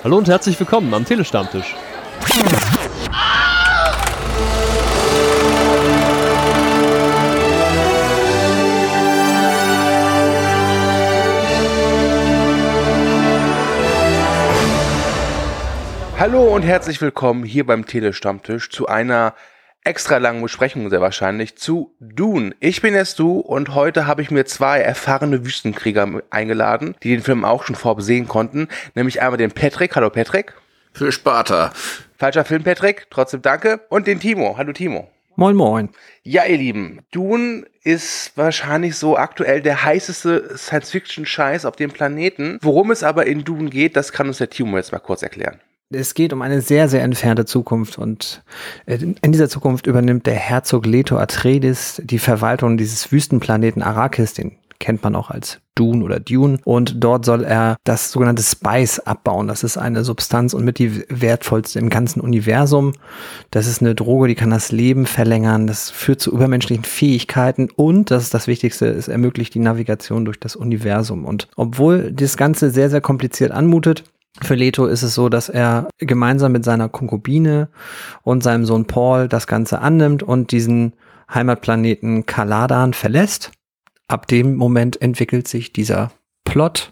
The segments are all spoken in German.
Hallo und herzlich willkommen am Telestammtisch. Hallo und herzlich willkommen hier beim Telestammtisch zu einer extra langen Besprechung sehr wahrscheinlich zu Dune. Ich bin der Stu und heute habe ich mir zwei erfahrene Wüstenkrieger eingeladen, die den Film auch schon vorab sehen konnten, nämlich einmal den Patrick. Hallo Patrick. Für Sparta. Falscher Film, Patrick. Trotzdem danke. Und den Timo. Hallo Timo. Moin moin. Ja, ihr Lieben, Dune ist wahrscheinlich so aktuell der heißeste Science-Fiction-Scheiß auf dem Planeten. Worum es aber in Dune geht, das kann uns der Timo jetzt mal kurz erklären. Es geht um eine sehr, sehr entfernte Zukunft und in dieser Zukunft übernimmt der Herzog Leto Atreides die Verwaltung dieses Wüstenplaneten Arrakis, den kennt man auch als Dune oder Dune, und dort soll er das sogenannte Spice abbauen. Das ist eine Substanz und mit die wertvollste im ganzen Universum. Das ist eine Droge, die kann das Leben verlängern, das führt zu übermenschlichen Fähigkeiten und, das ist das Wichtigste, es ermöglicht die Navigation durch das Universum. Und obwohl das Ganze sehr, sehr kompliziert anmutet, für Leto ist es so, dass er gemeinsam mit seiner Konkubine und seinem Sohn Paul das Ganze annimmt und diesen Heimatplaneten Caladan verlässt. Ab dem Moment entwickelt sich dieser Plot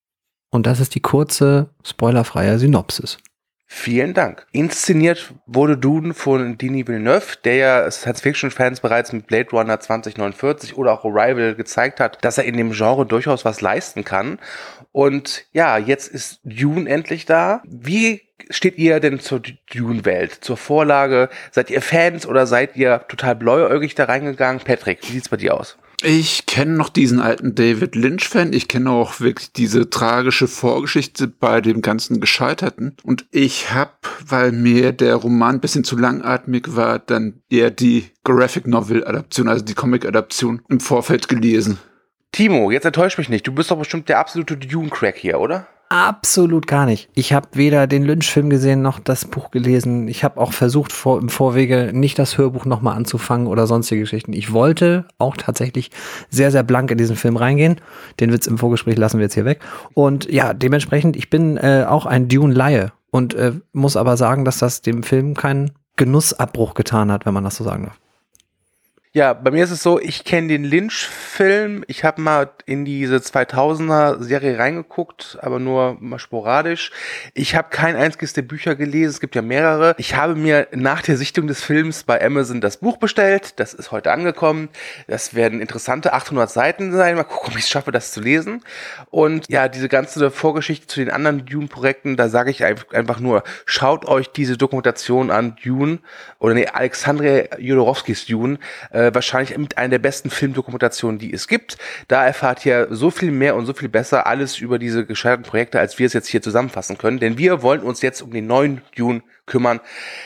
und das ist die kurze, spoilerfreie Synopsis. Vielen Dank. Inszeniert wurde Dune von Denis Villeneuve, der ja Science-Fiction-Fans bereits mit Blade Runner 2049 oder auch Arrival gezeigt hat, dass er in dem Genre durchaus was leisten kann. Und ja, jetzt ist Dune endlich da. Wie steht ihr denn zur Dune-Welt, zur Vorlage? Seid ihr Fans oder seid ihr total blauäugig da reingegangen? Patrick, wie sieht's bei dir aus? Ich kenne noch diesen alten David Lynch-Fan. Ich kenne auch wirklich diese tragische Vorgeschichte bei dem ganzen Gescheiterten. Und ich habe, weil mir der Roman ein bisschen zu langatmig war, dann eher die Graphic Novel-Adaption, also die Comic-Adaption im Vorfeld gelesen. Timo, jetzt enttäusch mich nicht. Du bist doch bestimmt der absolute Dune-Crack hier, oder? Absolut gar nicht. Ich habe weder den Lynch-Film gesehen, noch das Buch gelesen. Ich habe auch versucht, im Vorwege nicht das Hörbuch nochmal anzufangen oder sonstige Geschichten. Ich wollte auch tatsächlich sehr, sehr blank in diesen Film reingehen. Den Witz im Vorgespräch lassen wir jetzt hier weg. Und ja, dementsprechend, ich bin auch ein Dune-Laie und muss aber sagen, dass das dem Film keinen Genussabbruch getan hat, wenn man das so sagen darf. Ja, bei mir ist es so, ich kenne den Lynch-Film, ich habe mal in diese 2000er-Serie reingeguckt, aber nur mal sporadisch. Ich habe kein einziges der Bücher gelesen, es gibt ja mehrere. Ich habe mir nach der Sichtung des Films bei Amazon das Buch bestellt, das ist heute angekommen. Das werden interessante 800 Seiten sein, mal gucken, ob ich es schaffe, das zu lesen. Und ja, diese ganze Vorgeschichte zu den anderen Dune-Projekten, da sage ich einfach nur, schaut euch diese Dokumentation an, Dune, oder nee, Alexandre Jodorowskis Dune, wahrscheinlich mit einer der besten Filmdokumentationen, die es gibt. Da erfahrt ihr so viel mehr und so viel besser alles über diese gescheiterten Projekte, als wir es jetzt hier zusammenfassen können. Denn wir wollen uns jetzt um den neuen Dune kümmern.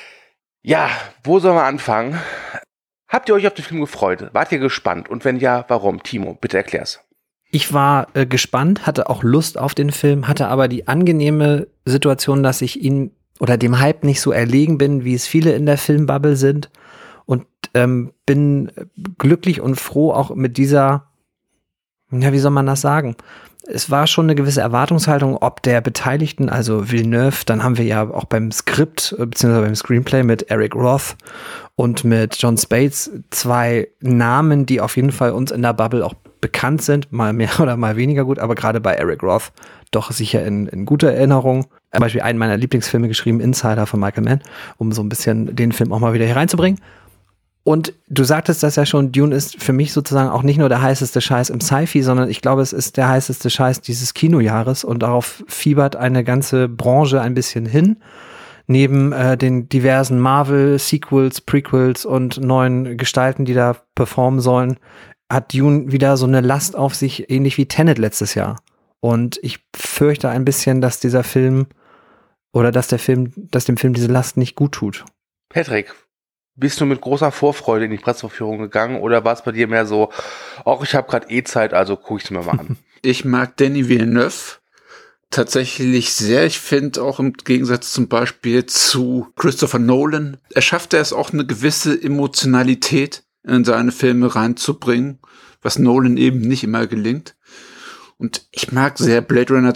Ja, wo sollen wir anfangen? Habt ihr euch auf den Film gefreut? Wart ihr gespannt? Und wenn ja, warum? Timo, bitte erklär's. Ich war gespannt, hatte auch Lust auf den Film, hatte aber die angenehme Situation, dass ich ihn oder dem Hype nicht so erlegen bin, wie es viele in der Filmbubble sind. Und bin glücklich und froh auch mit dieser, ja, wie soll man das sagen? Es war schon eine gewisse Erwartungshaltung, ob der Beteiligten, also Villeneuve, dann haben wir ja auch beim Skript, beziehungsweise beim Screenplay mit Eric Roth und mit John Spates zwei Namen, die auf jeden Fall uns in der Bubble auch bekannt sind, mal mehr oder mal weniger gut, aber gerade bei Eric Roth doch sicher in guter Erinnerung. Zum Beispiel einen meiner Lieblingsfilme geschrieben, Insider von Michael Mann, um so ein bisschen den Film auch mal wieder hier reinzubringen. Und du sagtest das ja schon, Dune ist für mich sozusagen auch nicht nur der heißeste Scheiß im Sci-Fi, sondern ich glaube, es ist der heißeste Scheiß dieses Kinojahres und darauf fiebert eine ganze Branche ein bisschen hin. Neben den diversen Marvel-Sequels, Prequels und neuen Gestalten, die da performen sollen, hat Dune wieder so eine Last auf sich, ähnlich wie Tenet letztes Jahr. Und ich fürchte ein bisschen, dass dieser Film oder dass dem Film diese Last nicht gut tut. Patrick, bist du mit großer Vorfreude in die Pressevorführung gegangen oder war es bei dir mehr so, ach, ich habe gerade Zeit, also gucke ich es mir mal an? Ich mag Denis Villeneuve tatsächlich sehr. Ich finde auch im Gegensatz zum Beispiel zu Christopher Nolan, schafft er es auch eine gewisse Emotionalität in seine Filme reinzubringen, was Nolan eben nicht immer gelingt. Und ich mag sehr Blade Runner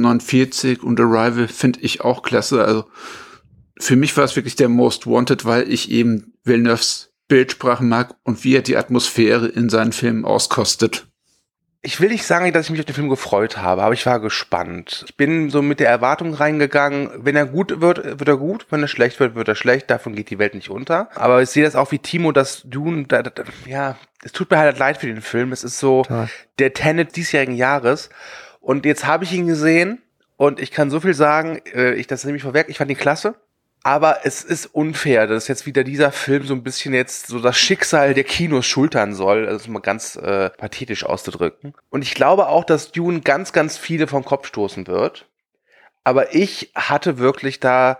2049 und Arrival finde ich auch klasse. Also für mich war es wirklich der Most Wanted, weil ich eben Villeneuves Bildsprache mag und wie er die Atmosphäre in seinen Filmen auskostet. Ich will nicht sagen, dass ich mich auf den Film gefreut habe, aber ich war gespannt. Ich bin so mit der Erwartung reingegangen, wenn er gut wird, wird er gut, wenn er schlecht wird, wird er schlecht, davon geht die Welt nicht unter. Aber ich sehe das auch wie Timo, dass Dune, ja, es tut mir halt leid für den Film, es ist so der Tenet diesjährigen Jahres und jetzt habe ich ihn gesehen und ich kann so viel sagen, das nehme ich vorweg, ich fand ihn klasse. Aber es ist unfair, dass jetzt wieder dieser Film so ein bisschen jetzt so das Schicksal der Kinos schultern soll, also mal ganz pathetisch auszudrücken. Und ich glaube auch, dass Dune ganz, ganz viele vom Kopf stoßen wird. Aber ich hatte wirklich da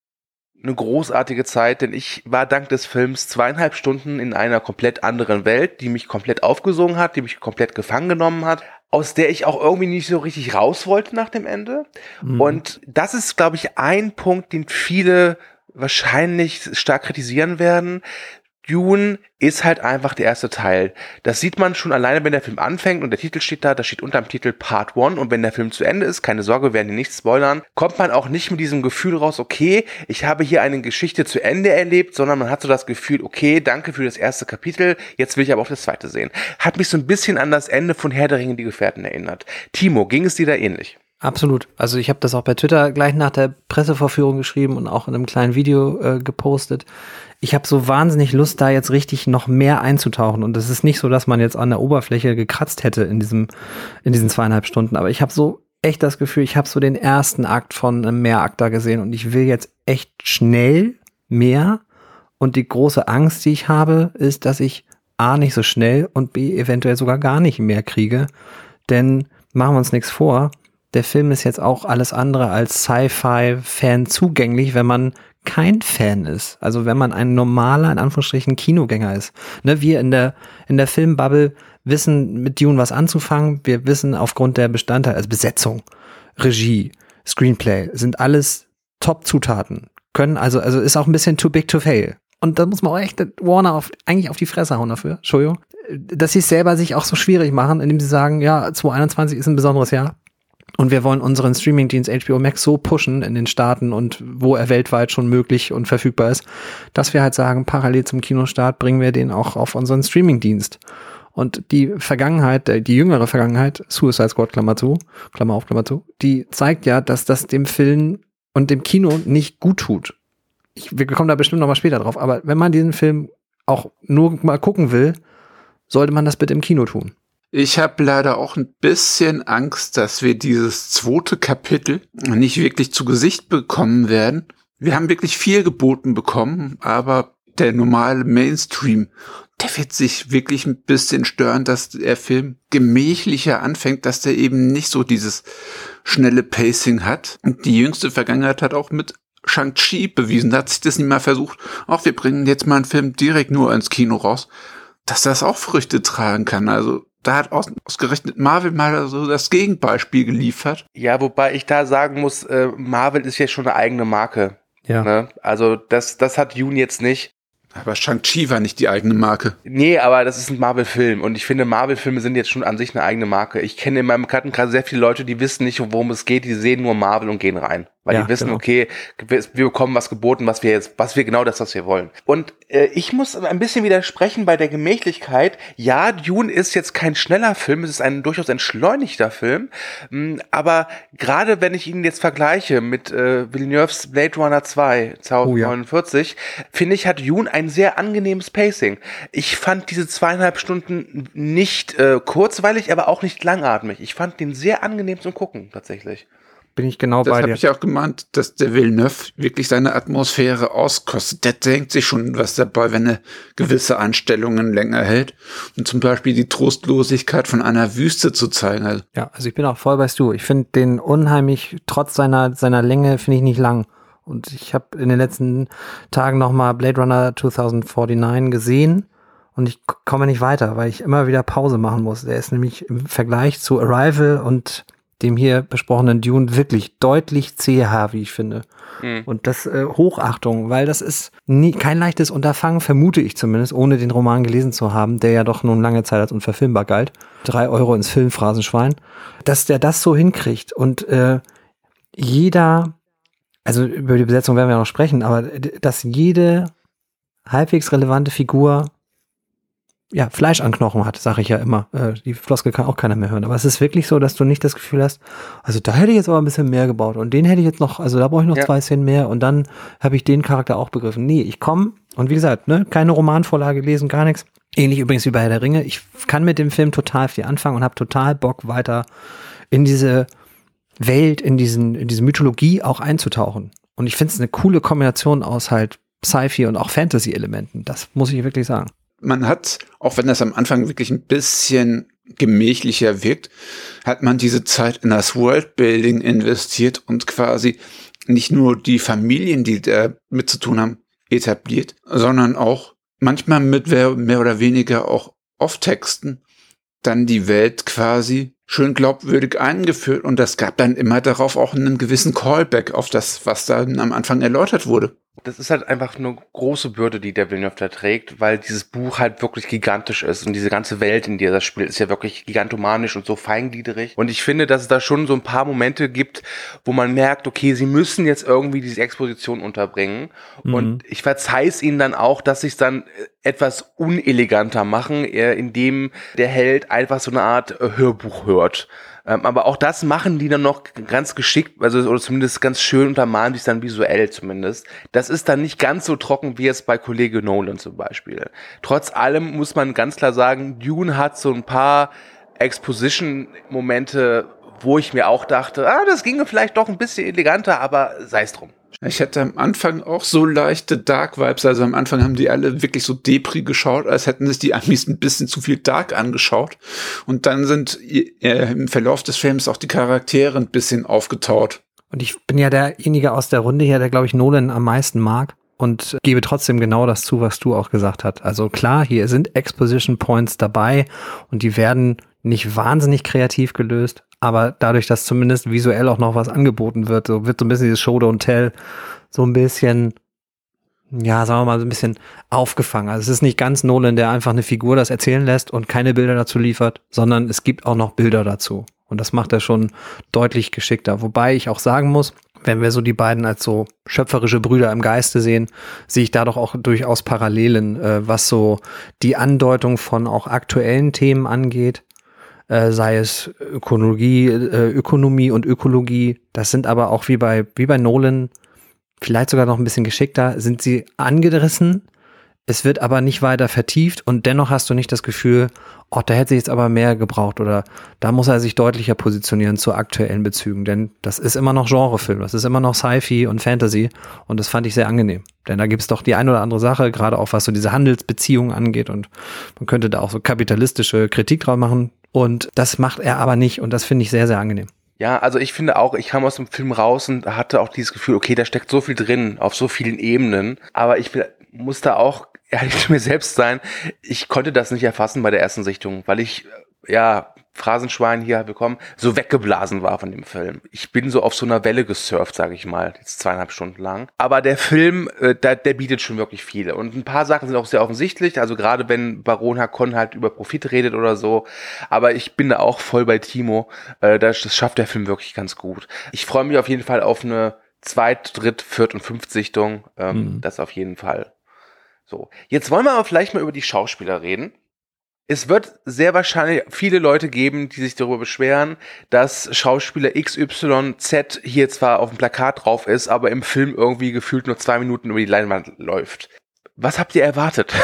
eine großartige Zeit, denn ich war dank des Films 2,5 Stunden in einer komplett anderen Welt, die mich komplett aufgesogen hat, die mich komplett gefangen genommen hat, aus der ich auch irgendwie nicht so richtig raus wollte nach dem Ende. Und das ist, glaube ich, ein Punkt, den viele wahrscheinlich stark kritisieren werden. Dune ist halt einfach der erste Teil. Das sieht man schon alleine, wenn der Film anfängt und der Titel steht da steht unter dem Titel Part 1 und wenn der Film zu Ende ist, keine Sorge, wir werden hier nichts spoilern, kommt man auch nicht mit diesem Gefühl raus, okay, ich habe hier eine Geschichte zu Ende erlebt, sondern man hat so das Gefühl, okay, danke für das erste Kapitel, jetzt will ich aber auch das zweite sehen. Hat mich so ein bisschen an das Ende von Herr der Ringe, die Gefährten erinnert. Timo, ging es dir da ähnlich? Absolut. Also ich habe das auch bei Twitter gleich nach der Pressevorführung geschrieben und auch in einem kleinen Video gepostet. Ich habe so wahnsinnig Lust, da jetzt richtig noch mehr einzutauchen. Und es ist nicht so, dass man jetzt an der Oberfläche gekratzt hätte in diesen 2,5 Stunden. Aber ich habe so echt das Gefühl, ich habe so den ersten Akt von einem Mehrakt da gesehen. Und ich will jetzt echt schnell mehr. Und die große Angst, die ich habe, ist, dass ich A, nicht so schnell und B, eventuell sogar gar nicht mehr kriege. Denn machen wir uns nichts vor, der Film ist jetzt auch alles andere als Sci-Fi-Fan zugänglich, wenn man kein Fan ist. Also wenn man ein normaler, in Anführungsstrichen, Kinogänger ist. Ne, wir in der Filmbubble wissen mit Dune was anzufangen. Wir wissen aufgrund der Bestandteile, also Besetzung, Regie, Screenplay, sind alles Top-Zutaten. Können also ist auch ein bisschen too big to fail. Und da muss man auch echt Warner eigentlich auf die Fresse hauen dafür. Entschuldigung. Dass sie es selber sich auch so schwierig machen, indem sie sagen, ja, 2021 ist ein besonderes Jahr. Und wir wollen unseren Streamingdienst HBO Max so pushen in den Staaten und wo er weltweit schon möglich und verfügbar ist, dass wir halt sagen, parallel zum Kinostart bringen wir den auch auf unseren Streamingdienst. Und die Vergangenheit, die jüngere Vergangenheit, Suicide Squad, Klammer auf, Klammer zu, die zeigt ja, dass das dem Film und dem Kino nicht gut tut. Wir kommen da bestimmt noch mal später drauf, aber wenn man diesen Film auch nur mal gucken will, sollte man das bitte im Kino tun. Ich habe leider auch ein bisschen Angst, dass wir dieses zweite Kapitel nicht wirklich zu Gesicht bekommen werden. Wir haben wirklich viel geboten bekommen, aber der normale Mainstream, der wird sich wirklich ein bisschen stören, dass der Film gemächlicher anfängt, dass der eben nicht so dieses schnelle Pacing hat. Und die jüngste Vergangenheit hat auch mit Shang-Chi bewiesen, da hat sich das nicht mal versucht, auch wir bringen jetzt mal einen Film direkt nur ins Kino raus, dass das auch Früchte tragen kann. Also da hat ausgerechnet Marvel mal so das Gegenbeispiel geliefert. Ja, wobei ich da sagen muss, Marvel ist jetzt schon eine eigene Marke. Ja. Ne? Also das hat Dune jetzt nicht. Aber Shang-Chi war nicht die eigene Marke. Nee, aber das ist ein Marvel-Film und ich finde, Marvel-Filme sind jetzt schon an sich eine eigene Marke. Ich kenne in meinem Bekanntenkreis sehr viele Leute, die wissen nicht, worum es geht, die sehen nur Marvel und gehen rein. Weil die wissen, genau, okay, wir bekommen was geboten, was wir genau das, was wir wollen. Und ich muss ein bisschen widersprechen bei der Gemächlichkeit. Ja, Dune ist jetzt kein schneller Film, es ist ein durchaus entschleunigter Film. Aber gerade wenn ich ihn jetzt vergleiche mit Villeneuves Blade Runner 2, 2049, finde ich, hat Dune ein sehr angenehmes Pacing. Ich fand diese 2,5 Stunden nicht kurzweilig, aber auch nicht langatmig. Ich fand den sehr angenehm zum Gucken, tatsächlich. Bin ich genau bei dir. Das habe ich auch gemeint, dass der Villeneuve wirklich seine Atmosphäre auskostet. Der denkt sich schon was dabei, wenn er gewisse Einstellungen länger hält. Und zum Beispiel die Trostlosigkeit von einer Wüste zu zeigen. Also ich bin auch voll bei Stu. Ich finde den unheimlich, trotz seiner Länge, finde ich nicht lang. Und ich habe in den letzten Tagen nochmal Blade Runner 2049 gesehen. Und ich komme nicht weiter, weil ich immer wieder Pause machen muss. Der ist nämlich im Vergleich zu Arrival und dem hier besprochenen Dune wirklich deutlich zäher, wie ich finde. Und das Hochachtung, weil das ist kein leichtes Unterfangen, vermute ich zumindest, ohne den Roman gelesen zu haben, der ja doch nun lange Zeit als unverfilmbar galt. 3 Euro ins Filmphrasenschwein. Dass der das so hinkriegt und jeder, also über die Besetzung werden wir noch sprechen, aber dass jede halbwegs relevante Figur ja, Fleisch an Knochen hat, sage ich ja immer. Die Floskel kann auch keiner mehr hören. Aber es ist wirklich so, dass du nicht das Gefühl hast, also da hätte ich jetzt aber ein bisschen mehr gebaut und den hätte ich jetzt noch, also da brauche ich noch 2 Szenen mehr und dann habe ich den Charakter auch begriffen. Nee, ich komme und wie gesagt, ne, keine Romanvorlage lesen, gar nichts. Ähnlich übrigens wie bei Herr der Ringe. Ich kann mit dem Film total viel anfangen und habe total Bock, weiter in diese Welt, in diese Mythologie auch einzutauchen. Und ich finde es eine coole Kombination aus halt Sci-Fi und auch Fantasy-Elementen. Das muss ich wirklich sagen. Man hat, auch wenn das am Anfang wirklich ein bisschen gemächlicher wirkt, hat man diese Zeit in das Worldbuilding investiert und quasi nicht nur die Familien, die da mit zu tun haben, etabliert, sondern auch manchmal mit mehr oder weniger auch Off-Texten dann die Welt quasi schön glaubwürdig eingeführt und das gab dann immer darauf auch einen gewissen Callback auf das, was dann am Anfang erläutert wurde. Das ist halt einfach eine große Bürde, die der Villeneuve da trägt, weil dieses Buch halt wirklich gigantisch ist und diese ganze Welt, in der das spielt, ist ja wirklich gigantomanisch und so feingliedrig. Und ich finde, dass es da schon so ein paar Momente gibt, wo man merkt, okay, sie müssen jetzt irgendwie diese Exposition unterbringen. Und ich verzeihe es ihnen dann auch, dass sie es dann etwas uneleganter machen, indem der Held einfach so eine Art Hörbuch hört. Aber auch das machen die dann noch ganz geschickt, also oder zumindest ganz schön untermalen sich dann visuell zumindest. Das ist dann nicht ganz so trocken wie es bei Kollege Nolan zum Beispiel. Trotz allem muss man ganz klar sagen, Dune hat so ein paar Exposition-Momente, wo ich mir auch dachte, das ginge vielleicht doch ein bisschen eleganter, aber sei es drum. Ich hatte am Anfang auch so leichte Dark-Vibes, also am Anfang haben die alle wirklich so Depri geschaut, als hätten sich die Amis ein bisschen zu viel Dark angeschaut und dann sind im Verlauf des Films auch die Charaktere ein bisschen aufgetaut. Und ich bin ja derjenige aus der Runde hier, der glaube ich Nolan am meisten mag und gebe trotzdem genau das zu, was du auch gesagt hast. Also klar, hier sind Exposition Points dabei und die werden nicht wahnsinnig kreativ gelöst, aber dadurch, dass zumindest visuell auch noch was angeboten wird, so wird so ein bisschen dieses Show Don't Tell so ein bisschen, ja, sagen wir mal, so ein bisschen aufgefangen. Also es ist nicht ganz Nolan, der einfach eine Figur das erzählen lässt und keine Bilder dazu liefert, sondern es gibt auch noch Bilder dazu. Und das macht er schon deutlich geschickter. Wobei ich auch sagen muss, wenn wir so die beiden als so schöpferische Brüder im Geiste sehen, sehe ich da doch auch durchaus Parallelen, was so die Andeutung von auch aktuellen Themen angeht. Sei es Ökonomie und Ökologie. Das sind aber auch wie bei Nolan, vielleicht sogar noch ein bisschen geschickter, sind sie angerissen. Es wird aber nicht weiter vertieft und dennoch hast du nicht das Gefühl, da hätte sich jetzt aber mehr gebraucht oder da muss er sich deutlicher positionieren zu aktuellen Bezügen, denn das ist immer noch Genrefilm, das ist immer noch Sci-Fi und Fantasy und das fand ich sehr angenehm, denn da gibt es doch die ein oder andere Sache, gerade auch was so diese Handelsbeziehungen angeht und man könnte da auch so kapitalistische Kritik drauf machen und das macht er aber nicht und das finde ich sehr, sehr angenehm. Ja, also ich finde auch, ich kam aus dem Film raus und hatte auch dieses Gefühl, okay, da steckt so viel drin, auf so vielen Ebenen, aber ich muss da auch ehrlich zu mir selbst sein, ich konnte das nicht erfassen bei der ersten Sichtung, weil ich, Phrasenschwein hier bekommen, so weggeblasen war von dem Film. Ich bin so auf so einer Welle gesurft, sage ich mal, jetzt 2,5 Stunden lang. Aber der Film, der bietet schon wirklich viel. Und ein paar Sachen sind auch sehr offensichtlich, also gerade wenn Baron Harkonnen halt über Profit redet oder so. Aber ich bin da auch voll bei Timo, das schafft der Film wirklich ganz gut. Ich freue mich auf jeden Fall auf eine 2., 3., 4. und 5. Sichtung, das auf jeden Fall. So, jetzt wollen wir aber vielleicht mal über die Schauspieler reden. Es wird sehr wahrscheinlich viele Leute geben, die sich darüber beschweren, dass Schauspieler XYZ hier zwar auf dem Plakat drauf ist, aber im Film irgendwie gefühlt nur 2 Minuten über die Leinwand läuft. Was habt ihr erwartet?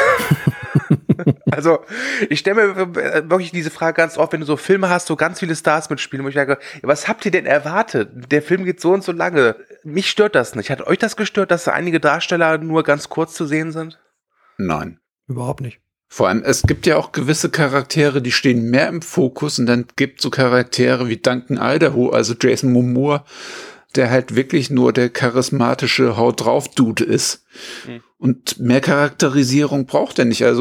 Also, ich stelle mir wirklich diese Frage ganz oft, wenn du so Filme hast, so ganz viele Stars mitspielen, wo ich sage, was habt ihr denn erwartet? Der Film geht so und so lange. Mich stört das nicht. Hat euch das gestört, dass da einige Darsteller nur ganz kurz zu sehen sind? Nein. Überhaupt nicht. Vor allem, es gibt ja auch gewisse Charaktere, die stehen mehr im Fokus und dann gibt es so Charaktere wie Duncan Idaho, also Jason Momoa, der halt wirklich nur der charismatische Haut-drauf-Dude ist. Und mehr Charakterisierung braucht er nicht. Also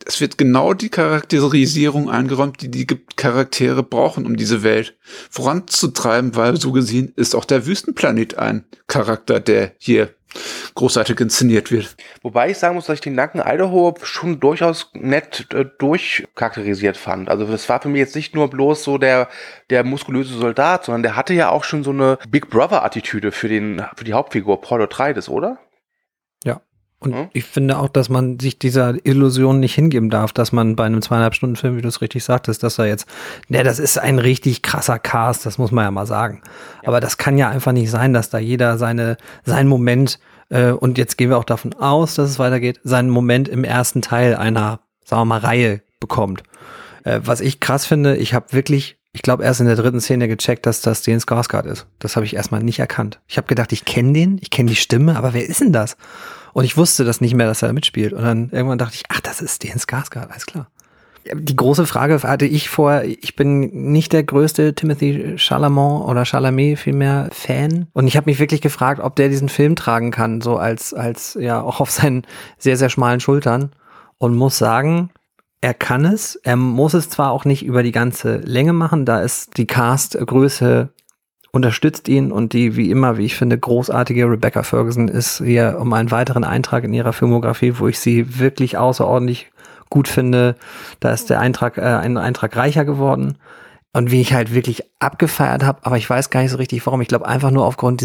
Es wird genau die Charakterisierung eingeräumt, die die Charaktere brauchen, um diese Welt voranzutreiben, weil so gesehen ist auch der Wüstenplanet ein Charakter, der hier großartig inszeniert wird. Wobei ich sagen muss, dass ich den Nacken Idaho schon durchaus nett durchcharakterisiert fand. Also das war für mich jetzt nicht nur bloß so der muskulöse Soldat, sondern der hatte ja auch schon so eine Big Brother-Attitüde für die Hauptfigur Paul Atreides, oder? Ja. Und ich finde auch, dass man sich dieser Illusion nicht hingeben darf, dass man bei einem 2,5-Stunden-Film, wie du es richtig sagtest, dass er jetzt, das ist ein richtig krasser Cast, das muss man ja mal sagen. Ja. Aber das kann ja einfach nicht sein, dass da jeder seinen Moment, und jetzt gehen wir auch davon aus, dass es weitergeht, seinen Moment im ersten Teil einer, sagen wir mal, Reihe bekommt. Was ich krass finde, ich glaube erst in der 3. Szene gecheckt, dass das Stellan Skarsgård ist. Das habe ich erstmal nicht erkannt. Ich habe gedacht, ich kenne die Stimme, aber wer ist denn das? Und ich wusste das nicht mehr, dass er mitspielt. Und dann irgendwann dachte ich, ach, das ist Stellan Skarsgård, alles klar. Die große Frage hatte ich ich bin nicht der größte Timothée Chalamet oder Chalamet vielmehr Fan. Und ich habe mich wirklich gefragt, ob der diesen Film tragen kann, so als ja auch auf seinen sehr, sehr schmalen Schultern. Und muss sagen, er kann es. Er muss es zwar auch nicht über die ganze Länge machen, da ist die Castgröße unterstützt ihn und die, wie immer, wie ich finde, großartige Rebecca Ferguson ist hier um einen weiteren Eintrag in ihrer Filmografie, wo ich sie wirklich außerordentlich gut finde. Da ist der Eintrag, ein Eintrag reicher geworden. Und wie ich halt wirklich abgefeiert habe, aber ich weiß gar nicht so richtig warum. Ich glaube einfach nur aufgrund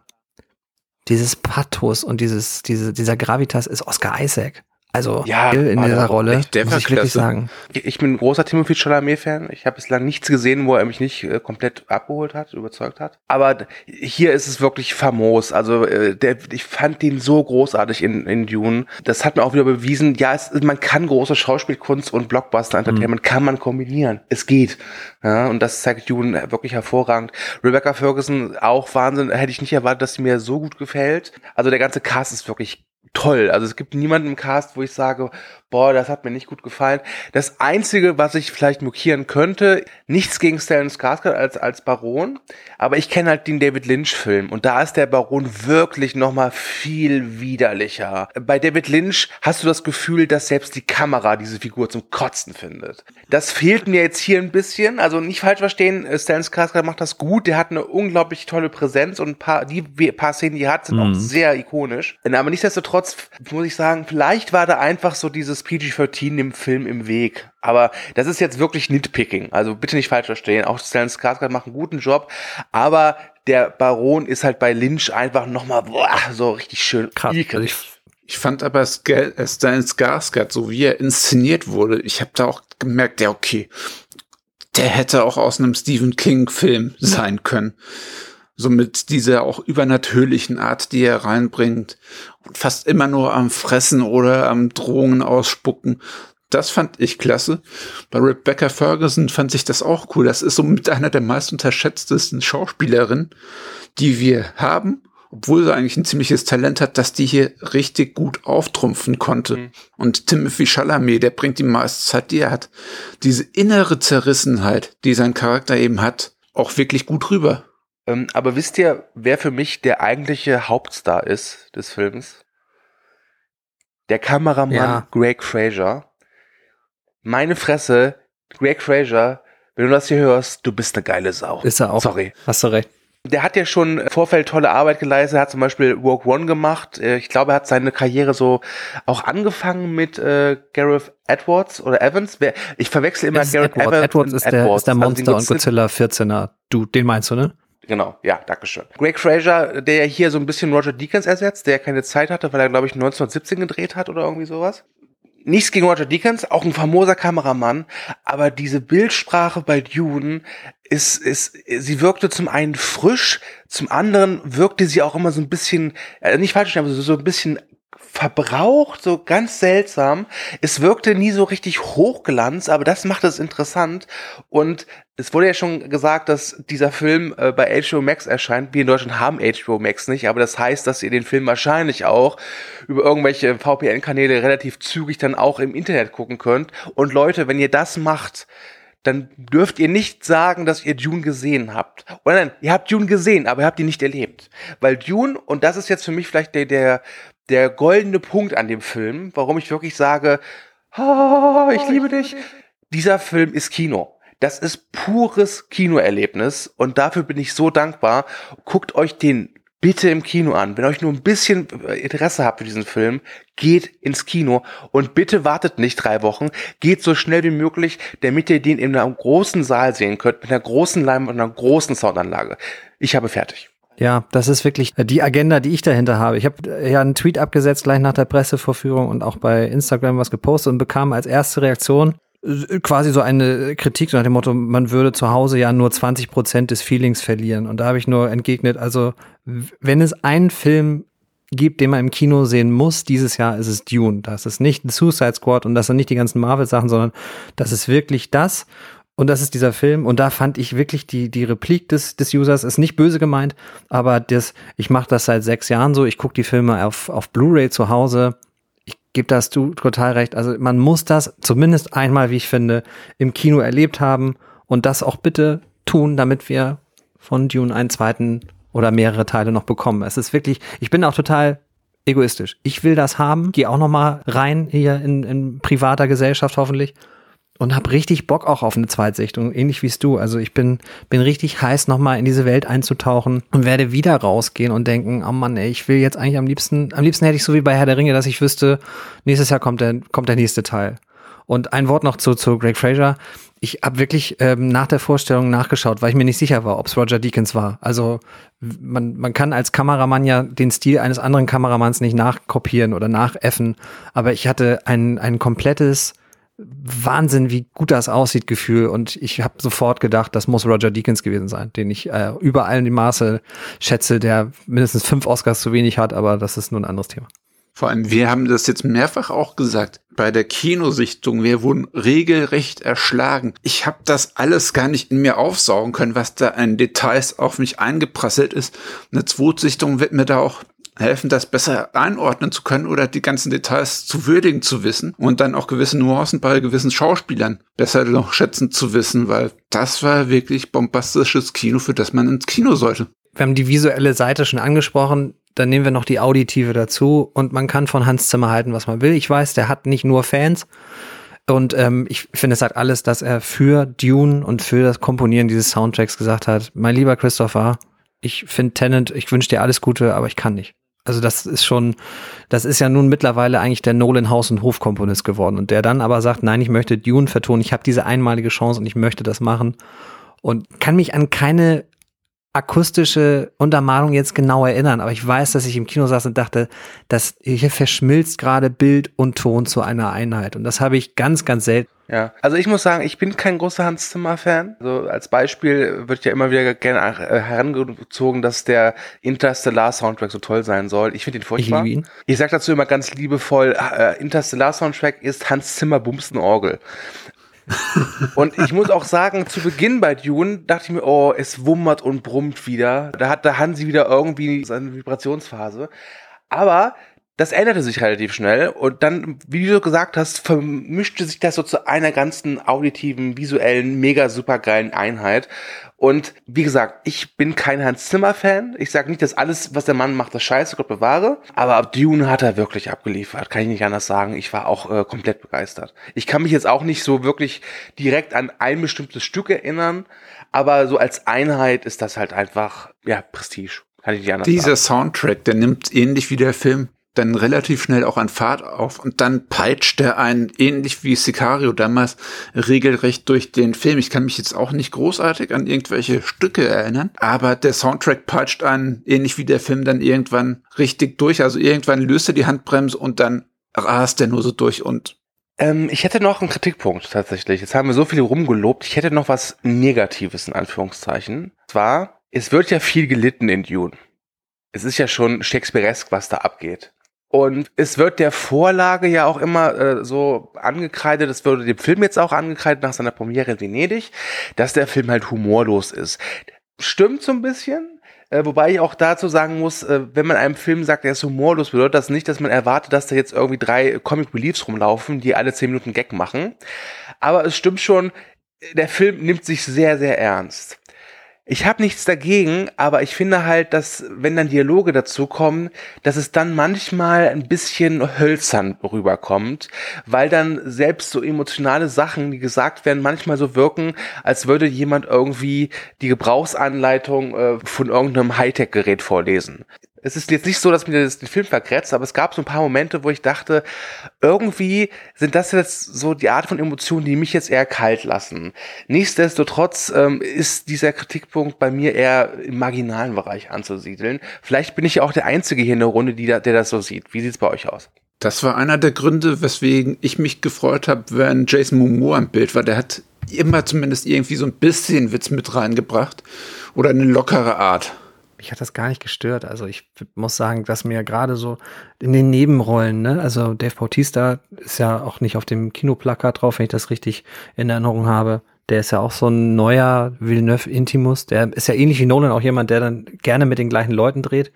dieses Pathos und dieser Gravitas ist Oscar Isaac. Also ja, in dieser Rolle, der muss ich wirklich sagen. Ich bin ein großer Timothée Chalamet-Fan. Ich habe bislang nichts gesehen, wo er mich nicht komplett abgeholt hat, überzeugt hat. Aber hier ist es wirklich famos. Also ich fand den so großartig in Dune. Das hat mir auch wieder bewiesen, ja, man kann große Schauspielkunst und Blockbuster-Entertainment kann man kombinieren. Es geht. Ja, und das zeigt Dune wirklich hervorragend. Rebecca Ferguson, auch Wahnsinn. Hätte ich nicht erwartet, dass sie mir so gut gefällt. Also der ganze Cast ist wirklich toll. Also es gibt niemanden im Cast, wo ich sage, boah, das hat mir nicht gut gefallen. Das Einzige, was ich vielleicht mokieren könnte, nichts gegen Stellan Skarsgård als Baron, aber ich kenne halt den David Lynch-Film und da ist der Baron wirklich nochmal viel widerlicher. Bei David Lynch hast du das Gefühl, dass selbst die Kamera diese Figur zum Kotzen findet. Das fehlt mir jetzt hier ein bisschen, also nicht falsch verstehen, Stellan Skarsgård macht das gut, der hat eine unglaublich tolle Präsenz und ein paar Szenen, die er hat, sind auch sehr ikonisch. Aber nichtsdestotrotz muss ich sagen, vielleicht war da einfach so dieses PG-13 im Film im Weg. Aber das ist jetzt wirklich Nitpicking. Also bitte nicht falsch verstehen. Auch Stellan Skarsgård macht einen guten Job. Aber der Baron ist halt bei Lynch einfach nochmal so richtig schön krass. Ich fand aber Stellan Skarsgård, so wie er inszeniert wurde, ich habe da auch gemerkt, ja okay, der hätte auch aus einem Stephen King-Film sein können. So mit dieser auch übernatürlichen Art, die er reinbringt. Und fast immer nur am Fressen oder am Drohungen ausspucken. Das fand ich klasse. Bei Rebecca Ferguson fand ich das auch cool. Das ist so mit einer der meist unterschätztesten Schauspielerinnen, die wir haben. Obwohl sie eigentlich ein ziemliches Talent hat, dass die hier richtig gut auftrumpfen konnte. Mhm. Und Timothée Chalamet, der bringt die meiste Zeit, die er hat. Diese innere Zerrissenheit, die sein Charakter eben hat, auch wirklich gut rüber. Aber wisst ihr, wer für mich der eigentliche Hauptstar ist des Films? Der Kameramann Greig Fraser. Meine Fresse, Greig Fraser, wenn du das hier hörst, du bist eine geile Sau. Ist er auch. Sorry. Hast du recht. Der hat ja schon im Vorfeld tolle Arbeit geleistet. Er hat zum Beispiel Rogue One gemacht. Ich glaube, er hat seine Karriere so auch angefangen mit Gareth Edwards oder Evans. Ich verwechsel immer Gareth Evans. Edwards ist der Monster und Godzilla 14er. Den meinst du, ne? Genau, ja, dankeschön. Greig Fraser, der hier so ein bisschen Roger Deakins ersetzt, der keine Zeit hatte, weil er, glaube ich, 1917 gedreht hat oder irgendwie sowas. Nichts gegen Roger Deakins, auch ein famoser Kameramann, aber diese Bildsprache bei Dune sie wirkte zum einen frisch, zum anderen wirkte sie auch immer so ein bisschen, nicht falsch, aber so ein bisschen verbraucht, so ganz seltsam. Es wirkte nie so richtig Hochglanz, aber das macht es interessant. Und es wurde ja schon gesagt, dass dieser Film bei HBO Max erscheint. Wir in Deutschland haben HBO Max nicht, aber das heißt, dass ihr den Film wahrscheinlich auch über irgendwelche VPN-Kanäle relativ zügig dann auch im Internet gucken könnt. Und Leute, wenn ihr das macht, dann dürft ihr nicht sagen, dass ihr Dune gesehen habt. Oder nein, ihr habt Dune gesehen, aber ihr habt ihn nicht erlebt. Weil Dune, und das ist jetzt für mich vielleicht der goldene Punkt an dem Film, warum ich wirklich sage, oh, ich liebe dich. Dieser Film ist Kino. Das ist pures Kinoerlebnis und dafür bin ich so dankbar. Guckt euch den bitte im Kino an. Wenn euch nur ein bisschen Interesse habt für diesen Film, geht ins Kino und bitte wartet nicht 3 Wochen. Geht so schnell wie möglich, damit ihr den in einem großen Saal sehen könnt, mit einer großen Leinwand und einer großen Soundanlage. Ich habe fertig. Ja, das ist wirklich die Agenda, die ich dahinter habe. Ich habe ja einen Tweet abgesetzt gleich nach der Pressevorführung und auch bei Instagram was gepostet und bekam als erste Reaktion quasi so eine Kritik so nach dem Motto, man würde zu Hause ja nur 20% des Feelings verlieren. Und da habe ich nur entgegnet, also wenn es einen Film gibt, den man im Kino sehen muss, dieses Jahr ist es Dune. Das ist nicht ein Suicide Squad und das sind nicht die ganzen Marvel-Sachen, sondern das ist wirklich das. Und das ist dieser Film. Und da fand ich wirklich die Replik des Users, ist nicht böse gemeint, aber ich mache das seit 6 Jahren so. Ich gucke die Filme auf Blu-ray zu Hause. Ich gebe das total recht. Also man muss das zumindest einmal, wie ich finde, im Kino erlebt haben und das auch bitte tun, damit wir von Dune einen zweiten oder mehrere Teile noch bekommen. Es ist wirklich, ich bin auch total egoistisch. Ich will das haben, gehe auch noch mal rein hier in privater Gesellschaft hoffentlich und habe richtig Bock auch auf eine Zweitsichtung, ähnlich wie du. Also ich bin richtig heiß, noch mal in diese Welt einzutauchen und werde wieder rausgehen und denken, oh Mann, ey, ich will jetzt eigentlich am liebsten hätte ich so wie bei Herr der Ringe, dass ich wüsste, nächstes Jahr kommt der nächste Teil. Und ein Wort noch zu Greig Fraser. Ich habe wirklich nach der Vorstellung nachgeschaut, weil ich mir nicht sicher war, ob es Roger Deakins war. Also man kann als Kameramann ja den Stil eines anderen Kameramanns nicht nachkopieren oder nachäffen. Aber ich hatte ein komplettes Wahnsinn, wie gut das aussieht, Gefühl. Und ich habe sofort gedacht, das muss Roger Deakins gewesen sein, den ich über allen Maße schätze, der mindestens 5 Oscars zu wenig hat, aber das ist nur ein anderes Thema. Vor allem, wir haben das jetzt mehrfach auch gesagt, bei der Kinosichtung, wir wurden regelrecht erschlagen. Ich habe das alles gar nicht in mir aufsaugen können, was da an Details auf mich eingeprasselt ist. Eine Zweitsichtung wird mir da auch helfen, das besser einordnen zu können oder die ganzen Details zu würdigen zu wissen und dann auch gewisse Nuancen bei gewissen Schauspielern besser noch schätzen zu wissen, weil das war wirklich bombastisches Kino, für das man ins Kino sollte. Wir haben die visuelle Seite schon angesprochen. Dann nehmen wir noch die auditive dazu und man kann von Hans Zimmer halten, was man will. Ich weiß, der hat nicht nur Fans und ich finde, es sagt alles, dass er für Dune und für das Komponieren dieses Soundtracks gesagt hat, mein lieber Christopher, ich finde Tenet, ich wünsche dir alles Gute, aber ich kann nicht. Also das ist ja nun mittlerweile eigentlich der Nolan Haus- und Hofkomponist geworden und der dann aber sagt, nein, ich möchte Dune vertonen, ich habe diese einmalige Chance und ich möchte das machen und kann mich an keine akustische Untermalung jetzt genau erinnern, aber ich weiß, dass ich im Kino saß und dachte, dass hier verschmilzt gerade Bild und Ton zu einer Einheit und das habe ich ganz, ganz selten. Ja, also ich muss sagen, ich bin kein großer Hans Zimmer-Fan. Also als Beispiel wird ja immer wieder gerne herangezogen, dass der Interstellar-Soundtrack so toll sein soll. Ich finde ihn furchtbar. Ich liebe ihn. Ich sage dazu immer ganz liebevoll, Interstellar-Soundtrack ist Hans Zimmer Bumsen Orgel. Und ich muss auch sagen, zu Beginn bei Dune dachte ich mir, oh, es wummert und brummt wieder. Da hat der Hansi wieder irgendwie seine Vibrationsphase. Aber das änderte sich relativ schnell und dann, wie du gesagt hast, vermischte sich das so zu einer ganzen auditiven, visuellen, mega supergeilen Einheit. Und wie gesagt, ich bin kein Hans Zimmer-Fan. Ich sage nicht, dass alles, was der Mann macht, das Scheiße, Gott bewahre. Aber ab Dune hat er wirklich abgeliefert. Kann ich nicht anders sagen. Ich war auch komplett begeistert. Ich kann mich jetzt auch nicht so wirklich direkt an ein bestimmtes Stück erinnern. Aber so als Einheit ist das halt einfach, ja, Prestige. Kann ich nicht anders sagen. Dieser Soundtrack, der nimmt ähnlich wie der Film dann relativ schnell auch an Fahrt auf und dann peitscht er einen, ähnlich wie Sicario damals, regelrecht durch den Film. Ich kann mich jetzt auch nicht großartig an irgendwelche Stücke erinnern, aber der Soundtrack peitscht einen, ähnlich wie der Film, dann irgendwann richtig durch. Also irgendwann löst er die Handbremse und dann rast er nur so durch und ich hätte noch einen Kritikpunkt tatsächlich. Jetzt haben wir so viel rumgelobt. Ich hätte noch was Negatives in Anführungszeichen. Und zwar, es wird ja viel gelitten in Dune. Es ist ja schon Shakespearesk, was da abgeht. Und es wird der Vorlage ja auch immer so angekreidet, das wurde dem Film jetzt auch angekreidet nach seiner Premiere in Venedig, dass der Film halt humorlos ist. Stimmt so ein bisschen, wobei ich auch dazu sagen muss, wenn man einem Film sagt, er ist humorlos, bedeutet das nicht, dass man erwartet, dass da jetzt irgendwie 3 Comic Reliefs rumlaufen, die alle 10 Minuten Gag machen. Aber es stimmt schon, der Film nimmt sich sehr, sehr ernst. Ich habe nichts dagegen, aber ich finde halt, dass, wenn dann Dialoge dazu kommen, dass es dann manchmal ein bisschen hölzern rüberkommt, weil dann selbst so emotionale Sachen, die gesagt werden, manchmal so wirken, als würde jemand irgendwie die Gebrauchsanleitung von irgendeinem Hightech-Gerät vorlesen. Es ist jetzt nicht so, dass mir das den Film verkratzt, aber es gab so ein paar Momente, wo ich dachte, irgendwie sind das jetzt so die Art von Emotionen, die mich jetzt eher kalt lassen. Nichtsdestotrotz ist dieser Kritikpunkt bei mir eher im marginalen Bereich anzusiedeln. Vielleicht bin ich ja auch der Einzige hier in der Runde, der das so sieht. Wie sieht's bei euch aus? Das war einer der Gründe, weswegen ich mich gefreut habe, wenn Jason Momoa im Bild war. Der hat immer zumindest irgendwie so ein bisschen Witz mit reingebracht oder eine lockere Art. Mich hat das gar nicht gestört. Also ich muss sagen, dass mir gerade so in den Nebenrollen, ne, also Dave Bautista ist ja auch nicht auf dem Kinoplakat drauf, wenn ich das richtig in Erinnerung habe. Der ist ja auch so ein neuer Villeneuve Intimus. Der ist ja ähnlich wie Nolan auch jemand, der dann gerne mit den gleichen Leuten dreht.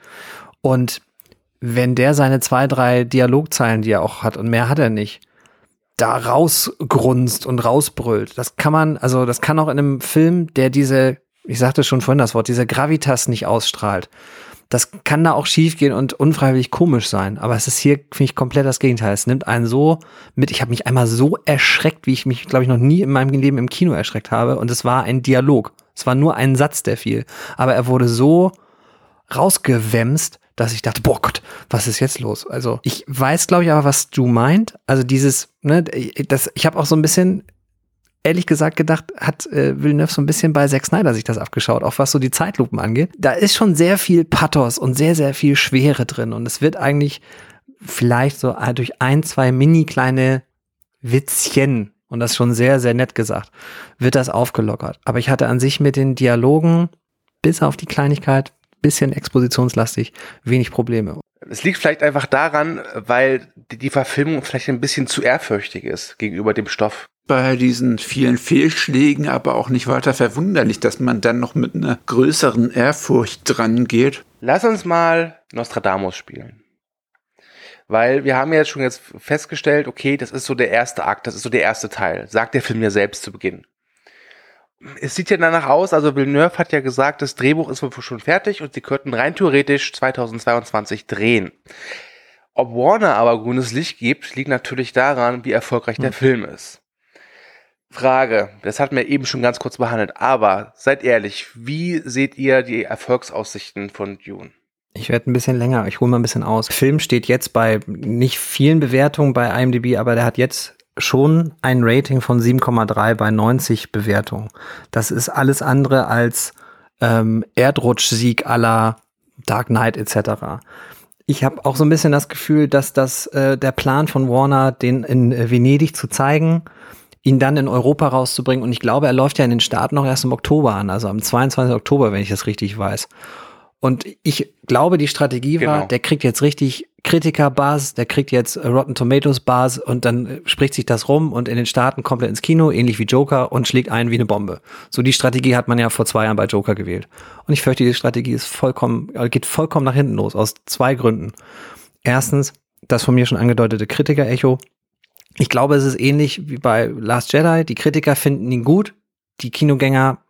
Und wenn der seine 2, 3 Dialogzeilen, die er auch hat, und mehr hat er nicht, da rausgrunzt und rausbrüllt, das kann auch in einem Film, der ich sagte schon vorhin das Wort, diese Gravitas nicht ausstrahlt. Das kann da auch schief gehen und unfreiwillig komisch sein. Aber es ist hier, finde ich, komplett das Gegenteil. Es nimmt einen so mit. Ich habe mich einmal so erschreckt, wie ich mich, glaube ich, noch nie in meinem Leben im Kino erschreckt habe. Und es war ein Dialog. Es war nur ein Satz, der fiel. Aber er wurde so rausgewämst, dass ich dachte, boah Gott, was ist jetzt los? Also ich weiß, glaube ich, aber, was du meint. Also dieses, ne, ich habe auch so ein bisschen, ehrlich gesagt gedacht, hat Villeneuve so ein bisschen bei Zack Snyder sich das abgeschaut, auch was so die Zeitlupen angeht. Da ist schon sehr viel Pathos und sehr, sehr viel Schwere drin. Und es wird eigentlich vielleicht so durch 1, 2 mini kleine Witzchen, und das schon sehr, sehr nett gesagt, wird das aufgelockert. Aber ich hatte an sich mit den Dialogen, bis auf die Kleinigkeit, bisschen expositionslastig, wenig Probleme. Es liegt vielleicht einfach daran, weil die Verfilmung vielleicht ein bisschen zu ehrfürchtig ist gegenüber dem Stoff. Bei diesen vielen Fehlschlägen aber auch nicht weiter verwunderlich, dass man dann noch mit einer größeren Ehrfurcht dran geht. Lass uns mal Nostradamus spielen. Weil wir haben ja jetzt schon festgestellt, okay, das ist so der erste Akt, das ist so der erste Teil, sagt der Film ja selbst zu Beginn. Es sieht ja danach aus, also Villeneuve hat ja gesagt, das Drehbuch ist wohl schon fertig und sie könnten rein theoretisch 2022 drehen. Ob Warner aber grünes Licht gibt, liegt natürlich daran, wie erfolgreich der Film ist. Frage, das hatten wir eben schon ganz kurz behandelt, aber seid ehrlich, wie seht ihr die Erfolgsaussichten von Dune? Ich werde ein bisschen länger, ich hole mal ein bisschen aus. Der Film steht jetzt bei nicht vielen Bewertungen bei IMDb, aber der hat jetzt schon ein Rating von 7,3 bei 90 Bewertungen. Das ist alles andere als Erdrutschsieg à la Dark Knight etc. Ich habe auch so ein bisschen das Gefühl, dass das der Plan von Warner, den in Venedig zu zeigen, ihn dann in Europa rauszubringen. Und ich glaube, er läuft ja in den Staaten noch erst im Oktober an, also am 22. Oktober, wenn ich das richtig weiß. Und ich glaube, die Strategie war, der kriegt jetzt richtig Kritiker-Buzz, der kriegt jetzt Rotten Tomatoes-Buzz und dann spricht sich das rum und in den Staaten komplett ins Kino, ähnlich wie Joker, und schlägt ein wie eine Bombe. So die Strategie hat man ja vor 2 Jahren bei Joker gewählt. Und ich fürchte, die Strategie ist geht vollkommen nach hinten los, aus 2 Gründen. Erstens, das von mir schon angedeutete Kritiker-Echo. Ich glaube, es ist ähnlich wie bei Last Jedi. Die Kritiker finden ihn gut, die Kinogänger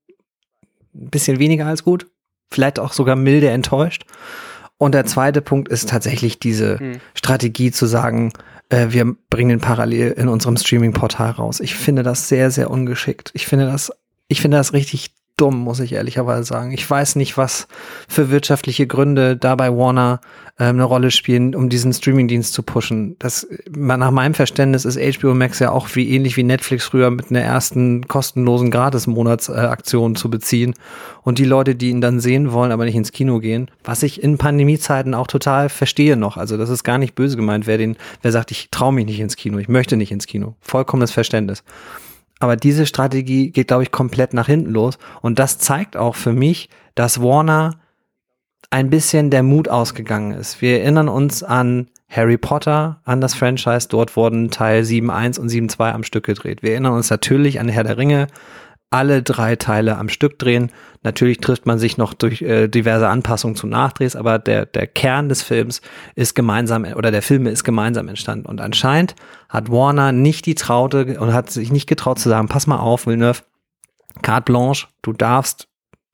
ein bisschen weniger als gut. Vielleicht auch sogar milde enttäuscht. Und der zweite Punkt ist tatsächlich diese Strategie zu sagen, wir bringen den parallel in unserem Streaming-Portal raus. Ich finde das sehr, sehr ungeschickt. Ich finde das richtig dumm, muss ich ehrlicherweise sagen. Ich weiß nicht, was für wirtschaftliche Gründe da bei Warner eine Rolle spielen, um diesen Streamingdienst zu pushen. Das, nach meinem Verständnis ist HBO Max ja auch ähnlich wie Netflix früher mit einer ersten kostenlosen Gratis-Monatsaktion zu beziehen. Und die Leute, die ihn dann sehen wollen, aber nicht ins Kino gehen, was ich in Pandemiezeiten auch total verstehe noch. Also das ist gar nicht böse gemeint, wer sagt, ich traue mich nicht ins Kino, ich möchte nicht ins Kino. Vollkommenes Verständnis. Aber diese Strategie geht, glaube ich, komplett nach hinten los. Und das zeigt auch für mich, dass Warner ein bisschen der Mut ausgegangen ist. Wir erinnern uns an Harry Potter, an das Franchise. Dort wurden Teil 7.1 und 7.2 am Stück gedreht. Wir erinnern uns natürlich an Herr der Ringe. Alle 3 Teile am Stück drehen. Natürlich trifft man sich noch durch diverse Anpassungen zu Nachdrehs, aber der Kern des Films ist gemeinsam, oder der Filme ist gemeinsam entstanden. Und anscheinend hat Warner nicht die Traute und hat sich nicht getraut zu sagen, pass mal auf, Villeneuve, carte blanche, du darfst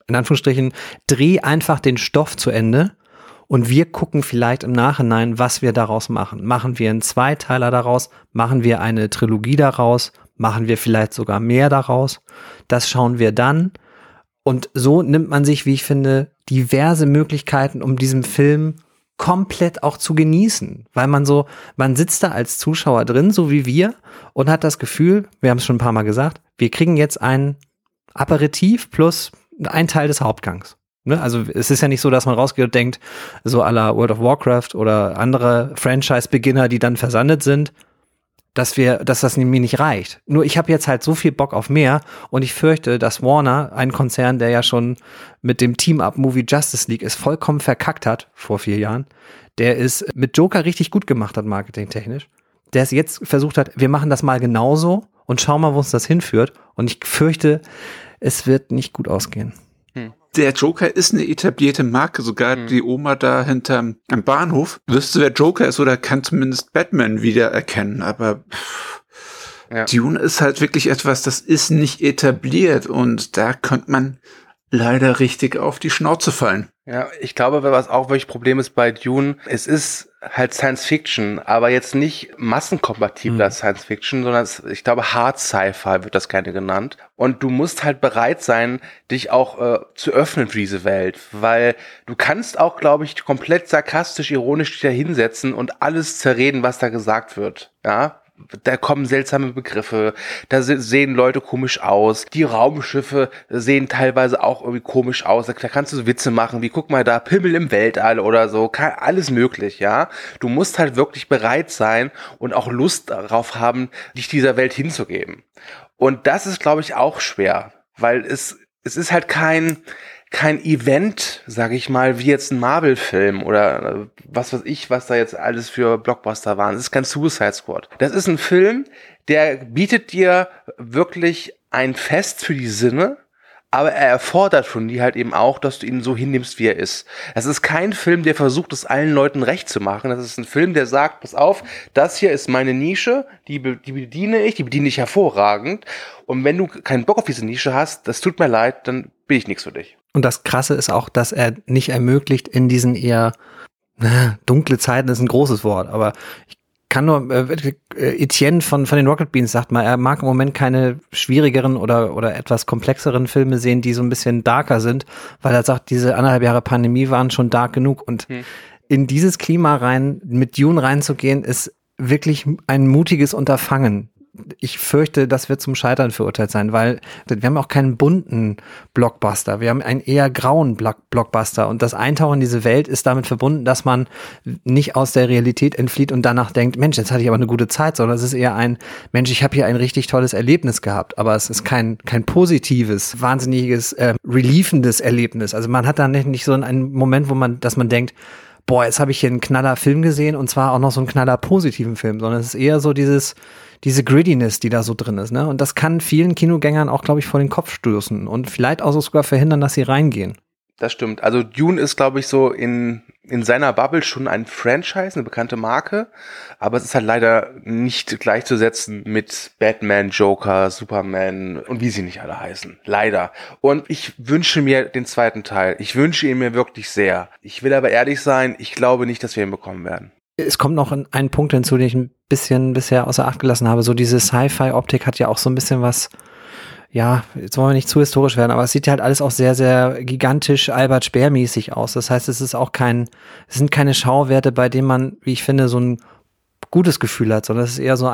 in Anführungsstrichen, dreh einfach den Stoff zu Ende und wir gucken vielleicht im Nachhinein, was wir daraus machen. Machen wir einen Zweiteiler daraus? Machen wir eine Trilogie daraus? Machen wir vielleicht sogar mehr daraus? Das schauen wir dann. Und so nimmt man sich, wie ich finde, diverse Möglichkeiten, um diesen Film komplett auch zu genießen. Weil man sitzt da als Zuschauer drin, so wie wir, und hat das Gefühl, wir haben es schon ein paar Mal gesagt, wir kriegen jetzt ein Aperitif plus ein Teil des Hauptgangs. Ne? Also es ist ja nicht so, dass man rausgeht und denkt, so à la World of Warcraft oder andere Franchise-Beginner, die dann versandet sind, dass das mir nicht reicht. Nur ich habe jetzt halt so viel Bock auf mehr und ich fürchte, dass Warner, ein Konzern, der ja schon mit dem Team-Up-Movie Justice League es vollkommen verkackt hat vor 4 Jahren, der es mit Joker richtig gut gemacht hat, marketingtechnisch, der es jetzt versucht hat, wir machen das mal genauso und schauen mal, wo uns das hinführt. Und ich fürchte, es wird nicht gut ausgehen. Der Joker ist eine etablierte Marke, sogar die Oma da hinterm am Bahnhof wüsste, wer Joker ist oder kann zumindest Batman wiedererkennen, aber Dune ist halt wirklich etwas, das ist nicht etabliert und da könnte man leider richtig auf die Schnauze fallen. Ja, ich glaube, was auch wirklich Problem ist bei Dune, es ist halt Science Fiction, aber jetzt nicht massenkompatibler Science Fiction, sondern ich glaube Hard Sci-Fi wird das gerne genannt. Und du musst halt bereit sein, dich auch zu öffnen für diese Welt, weil du kannst auch, glaube ich, komplett sarkastisch, ironisch dich da hinsetzen und alles zerreden, was da gesagt wird. Ja, da kommen seltsame Begriffe, da sehen Leute komisch aus, die Raumschiffe sehen teilweise auch irgendwie komisch aus, da kannst du so Witze machen, wie guck mal da, Pimmel im Weltall oder so, alles möglich, ja. Du musst halt wirklich bereit sein und auch Lust darauf haben, dich dieser Welt hinzugeben. Und das ist, glaube ich, auch schwer, weil es ist halt kein Event, sage ich mal, wie jetzt ein Marvel-Film oder was weiß ich, was da jetzt alles für Blockbuster waren. Es ist kein Suicide Squad. Das ist ein Film, der bietet dir wirklich ein Fest für die Sinne, aber er erfordert von dir halt eben auch, dass du ihn so hinnimmst, wie er ist. Das ist kein Film, der versucht, es allen Leuten recht zu machen. Das ist ein Film, der sagt, pass auf, das hier ist meine Nische, die bediene ich hervorragend. Und wenn du keinen Bock auf diese Nische hast, das tut mir leid, dann bin ich nichts für dich. Und das Krasse ist auch, dass er nicht ermöglicht, in diesen eher dunkle Zeiten ist ein großes Wort, aber ich kann nur, Etienne von den Rocket Beans sagt mal, er mag im Moment keine schwierigeren oder etwas komplexeren Filme sehen, die so ein bisschen darker sind, weil er sagt, diese 1,5 Jahre Pandemie waren schon dark genug und in dieses Klima mit Dune reinzugehen, ist wirklich ein mutiges Unterfangen. Ich fürchte, das wird zum Scheitern verurteilt sein, weil wir haben auch keinen bunten Blockbuster. Wir haben einen eher grauen Blockbuster und das Eintauchen in diese Welt ist damit verbunden, dass man nicht aus der Realität entflieht und danach denkt, Mensch, jetzt hatte ich aber eine gute Zeit, sondern es ist eher Mensch, ich habe hier ein richtig tolles Erlebnis gehabt, aber es ist kein positives, wahnsinniges, reliefendes Erlebnis. Also man hat da nicht so einen Moment, dass man denkt, boah, jetzt habe ich hier einen knaller Film gesehen und zwar auch noch so einen knaller positiven Film, sondern es ist eher so diese Grittiness, die da so drin ist, ne? Und das kann vielen Kinogängern auch, glaube ich, vor den Kopf stoßen und vielleicht auch sogar verhindern, dass sie reingehen. Das stimmt. Also Dune ist, glaube ich, so in seiner Bubble schon ein Franchise, eine bekannte Marke, aber es ist halt leider nicht gleichzusetzen mit Batman, Joker, Superman und wie sie nicht alle heißen. Leider. Und ich wünsche mir den zweiten Teil. Ich wünsche ihn mir wirklich sehr. Ich will aber ehrlich sein, ich glaube nicht, dass wir ihn bekommen werden. Es kommt noch ein Punkt hinzu, den ich ein bisschen bisher außer Acht gelassen habe. So diese Sci-Fi-Optik hat ja auch so ein bisschen was, ja, jetzt wollen wir nicht zu historisch werden, aber es sieht halt alles auch sehr, sehr gigantisch Albert Speer-mäßig aus. Das heißt, es sind keine Schauwerte, bei denen man, wie ich finde, so ein gutes Gefühl hat, sondern es ist eher so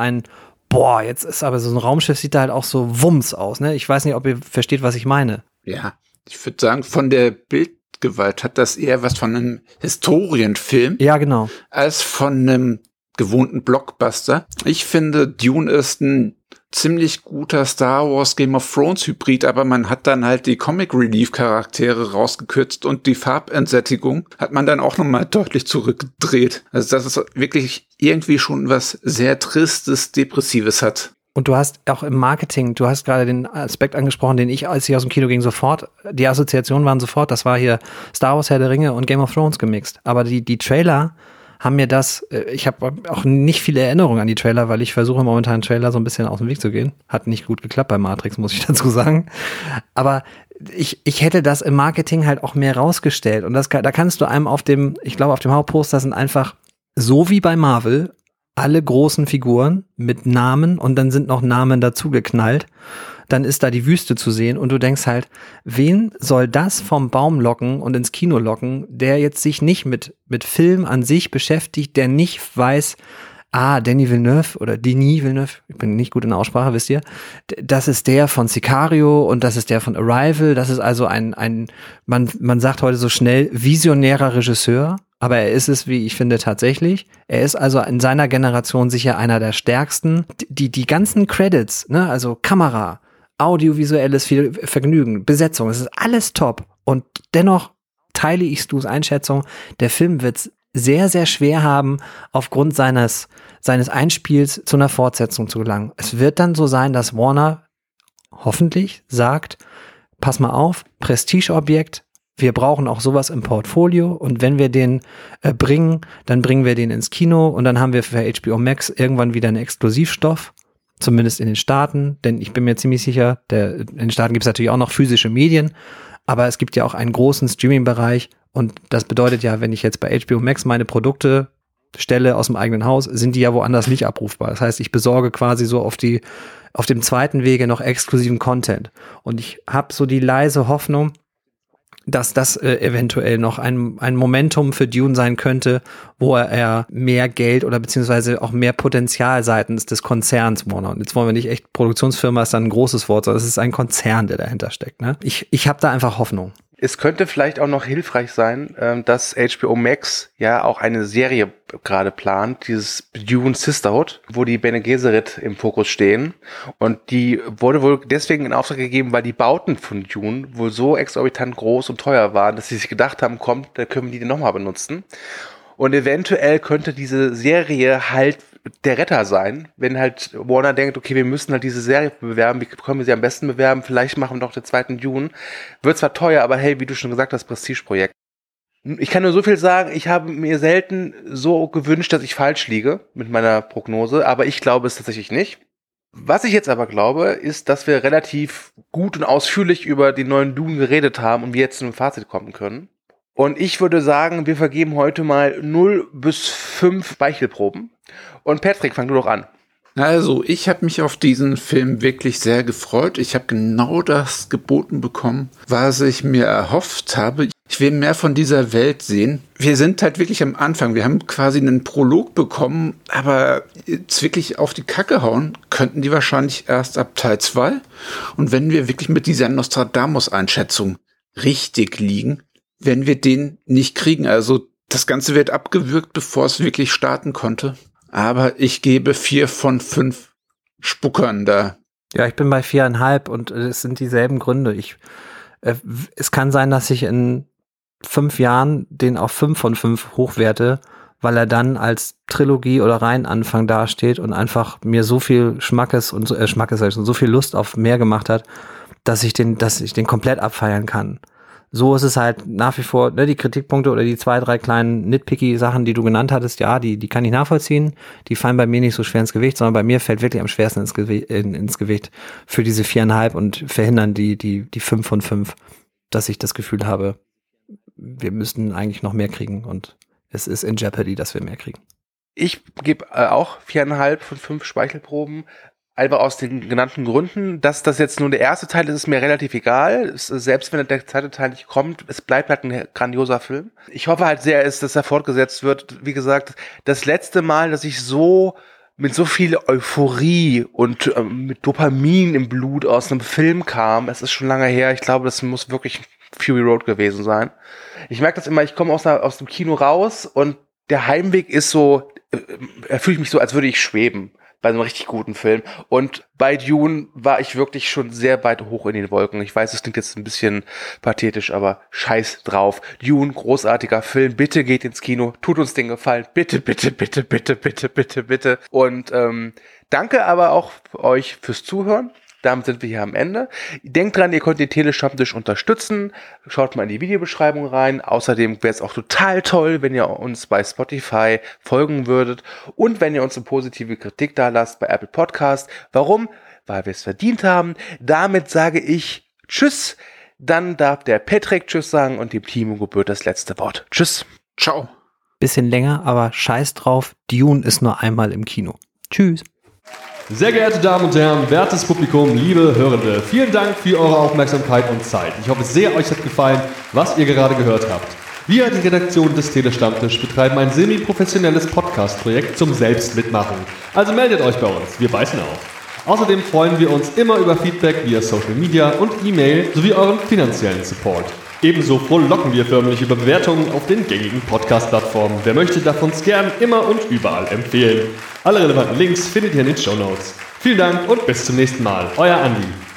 jetzt ist aber so ein Raumschiff, sieht da halt auch so Wumms aus, ne? Ich weiß nicht, ob ihr versteht, was ich meine. Ja, ich würde sagen, von der Bildgewalt hat das eher was von einem Historienfilm. Ja, genau. Als von einem gewohnten Blockbuster. Ich finde, Dune ist ein ziemlich guter Star Wars Game of Thrones Hybrid, aber man hat dann halt die Comic Relief Charaktere rausgekürzt und die Farbentsättigung hat man dann auch nochmal deutlich zurückgedreht. Also das ist wirklich irgendwie schon was sehr Tristes, Depressives hat. Und du hast auch im Marketing, du hast gerade den Aspekt angesprochen, den ich, als ich aus dem Kino ging, die Assoziationen waren sofort, das war hier Star Wars, Herr der Ringe und Game of Thrones gemixt. Aber die Trailer haben mir das, ich habe auch nicht viele Erinnerungen an die Trailer, weil ich versuche momentan Trailer so ein bisschen aus dem Weg zu gehen. Hat nicht gut geklappt bei Matrix, muss ich dazu sagen. Aber ich hätte das im Marketing halt auch mehr rausgestellt. Und da kannst du einem auf dem Hauptposter sind einfach, so wie bei Marvel, alle großen Figuren mit Namen und dann sind noch Namen dazu geknallt. Dann ist da die Wüste zu sehen und du denkst halt, wen soll das vom Baum locken und ins Kino locken, der jetzt sich nicht mit Film an sich beschäftigt, der nicht weiß, Denis Villeneuve oder Denis Villeneuve, ich bin nicht gut in der Aussprache, wisst ihr, das ist der von Sicario und das ist der von Arrival, das ist also man sagt heute so schnell, visionärer Regisseur, aber er ist es, wie ich finde, tatsächlich. Er ist also in seiner Generation sicher einer der stärksten. Die ganzen Credits, ne, also Kamera, audiovisuelles viel Vergnügen, Besetzung, es ist alles top. Und dennoch teile ich Stu's Einschätzung, der Film wird es sehr, sehr schwer haben, aufgrund seines Einspiels zu einer Fortsetzung zu gelangen. Es wird dann so sein, dass Warner hoffentlich sagt, pass mal auf, Prestigeobjekt, wir brauchen auch sowas im Portfolio und wenn wir den bringen, dann bringen wir den ins Kino und dann haben wir für HBO Max irgendwann wieder einen Exklusivstoff, zumindest in den Staaten, denn ich bin mir ziemlich sicher, in den Staaten gibt es natürlich auch noch physische Medien, aber es gibt ja auch einen großen Streaming-Bereich und das bedeutet ja, wenn ich jetzt bei HBO Max meine Produkte stelle aus dem eigenen Haus, sind die ja woanders nicht abrufbar. Das heißt, ich besorge quasi so auf dem zweiten Wege noch exklusiven Content und ich habe so die leise Hoffnung, dass das eventuell noch ein Momentum für Dune sein könnte, wo er mehr Geld oder beziehungsweise auch mehr Potenzial seitens des Konzerns Warner. Und jetzt wollen wir nicht echt, Produktionsfirma ist dann ein großes Wort, sondern es ist ein Konzern, der dahinter steckt. Ne? Ich habe da einfach Hoffnung. Es könnte vielleicht auch noch hilfreich sein, dass HBO Max ja auch eine Serie gerade plant, dieses Dune Sisterhood, wo die Bene Gesserit im Fokus stehen. Und die wurde wohl deswegen in Auftrag gegeben, weil die Bauten von Dune wohl so exorbitant groß und teuer waren, dass sie sich gedacht haben, komm, da können wir die nochmal benutzen. Und eventuell könnte diese Serie halt der Retter sein, wenn halt Warner denkt, okay, wir müssen halt diese Serie bewerben, wie können wir sie am besten bewerben, vielleicht machen wir doch den zweiten Dune. Wird zwar teuer, aber hey, wie du schon gesagt hast, Prestigeprojekt. Ich kann nur so viel sagen, ich habe mir selten so gewünscht, dass ich falsch liege mit meiner Prognose, aber ich glaube es tatsächlich nicht. Was ich jetzt aber glaube, ist, dass wir relativ gut und ausführlich über den neuen Dune geredet haben und wir jetzt zu einem Fazit kommen können. Und ich würde sagen, wir vergeben heute mal 0 bis 5 Speichelproben. Und Patrick, fang du doch an. Also, ich habe mich auf diesen Film wirklich sehr gefreut. Ich habe genau das geboten bekommen, was ich mir erhofft habe. Ich will mehr von dieser Welt sehen. Wir sind halt wirklich am Anfang. Wir haben quasi einen Prolog bekommen, aber jetzt wirklich auf die Kacke hauen könnten die wahrscheinlich erst ab Teil 2. Und wenn wir wirklich mit dieser Nostradamus-Einschätzung richtig liegen, werden wir den nicht kriegen. Also das Ganze wird abgewürgt, bevor es wirklich starten konnte. Aber ich gebe 4 von 5 Spuckern da. Ja, ich bin bei 4,5 und es sind dieselben Gründe. Es kann sein, dass ich in 5 Jahren den auf 5 von 5 hochwerte, weil er dann als Trilogie oder Reihenanfang dasteht und einfach mir so viel Schmackes und so viel Lust auf mehr gemacht hat, dass ich den komplett abfeiern kann. So ist es halt nach wie vor, ne, die Kritikpunkte oder die 2, 3 kleinen nitpicky Sachen, die du genannt hattest, ja, die kann ich nachvollziehen. Die fallen bei mir nicht so schwer ins Gewicht, sondern bei mir fällt wirklich am schwersten ins Gewicht für diese 4,5 und verhindern die 5 von 5, dass ich das Gefühl habe, wir müssten eigentlich noch mehr kriegen und es ist in Jeopardy, dass wir mehr kriegen. Ich gebe auch 4,5 von 5 Speichelproben. Einfach aus den genannten Gründen, dass das jetzt nur der erste Teil ist, ist mir relativ egal. Selbst wenn der zweite Teil nicht kommt, es bleibt halt ein grandioser Film. Ich hoffe halt sehr, dass er fortgesetzt wird. Wie gesagt, das letzte Mal, dass ich so mit so viel Euphorie und mit Dopamin im Blut aus einem Film kam, es ist schon lange her. Ich glaube, das muss wirklich Fury Road gewesen sein. Ich merke das immer, ich komme aus dem Kino raus und der Heimweg ist so, fühle ich mich so, als würde ich schweben. Bei einem richtig guten Film. Und bei Dune war ich wirklich schon sehr weit hoch in den Wolken. Ich weiß, es klingt jetzt ein bisschen pathetisch, aber scheiß drauf. Dune, großartiger Film. Bitte geht ins Kino. Tut uns den Gefallen. Bitte, bitte, bitte, bitte, bitte, bitte, bitte. Und danke aber auch euch fürs Zuhören. Damit sind wir hier am Ende. Denkt dran, ihr könnt den Telestammtisch unterstützen. Schaut mal in die Videobeschreibung rein. Außerdem wäre es auch total toll, wenn ihr uns bei Spotify folgen würdet und wenn ihr uns eine positive Kritik da lasst bei Apple Podcast. Warum? Weil wir es verdient haben. Damit sage ich Tschüss. Dann darf der Patrick Tschüss sagen und dem Timo gebührt das letzte Wort. Tschüss. Ciao. Bisschen länger, aber scheiß drauf. Dune ist nur einmal im Kino. Tschüss. Sehr geehrte Damen und Herren, wertes Publikum, liebe Hörende, vielen Dank für eure Aufmerksamkeit und Zeit. Ich hoffe sehr, euch hat gefallen, was ihr gerade gehört habt. Wir, die Redaktion des Telestammtisch, betreiben ein semi-professionelles Podcast-Projekt zum Selbstmitmachen. Also meldet euch bei uns, wir beißen auf. Außerdem freuen wir uns immer über Feedback via Social Media und E-Mail sowie euren finanziellen Support. Ebenso frohlocken wir förmlich über Bewertungen auf den gängigen Podcast-Plattformen. Wer möchte, darf uns gern immer und überall empfehlen. Alle relevanten Links findet ihr in den Shownotes. Vielen Dank und bis zum nächsten Mal. Euer Andi.